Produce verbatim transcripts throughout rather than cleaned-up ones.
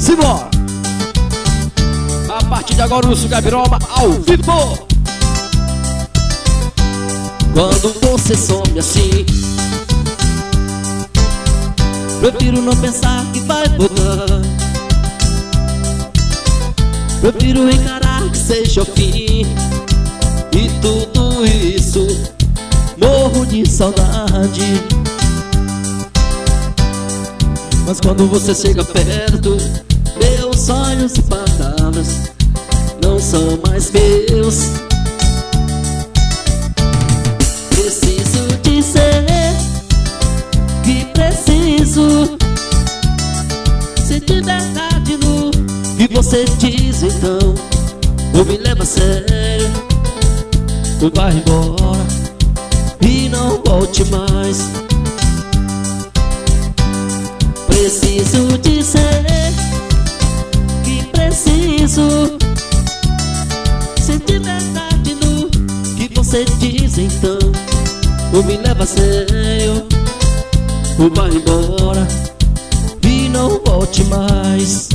Simbora! A partir de agora o Lúcio Gabiroba ao vivo. Quando você some assim, prefiro não pensar que vai voltar. Prefiro encarar que seja o fim. E tudo isso, morro de saudade. Mas quando você chega perto, meus sonhos e palavras não são mais meus. Preciso dizer que preciso sentir verdade no que você diz. Então, ou me leva a sério, ou vai embora e não volte mais. Preciso dizer que preciso sentir verdade no que você diz. Então, ou me leva a sério, ou vai embora e não volte mais.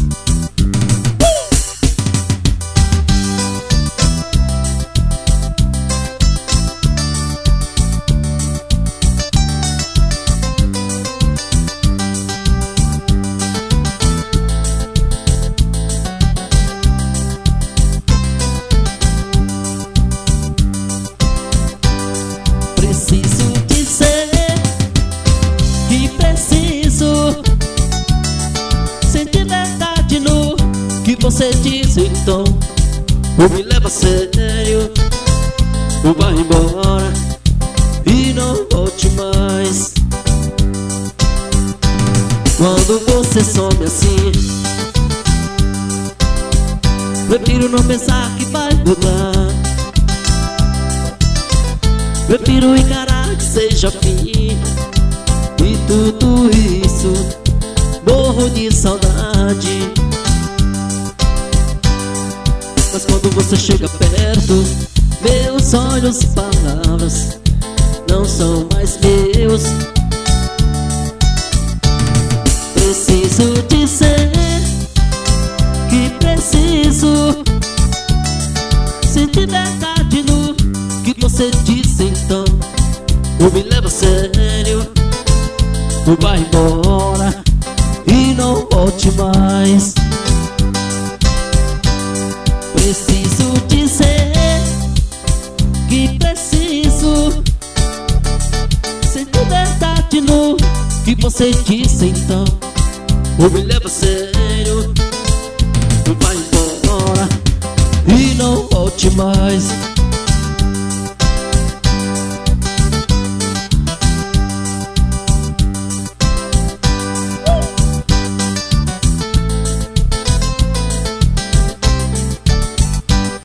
Preciso dizer que preciso sentir verdade no que você diz. Então, ou me leva a sério, ou vai embora e não volte mais. Quando você some assim, prefiro não pensar que vai voltar. Prefiro encarar que seja fim. E tudo isso, morro de saudade. Mas quando você chega perto, meus sonhos e palavras não são mais meus. Preciso dizer que preciso sentir verdade no que você disse. Então, ou me leva a sério, ou vai embora e não volte mais. Preciso dizer que preciso sentir verdade no que você disse. Então, ou me leva a sério, ou vai embora e não volte mais.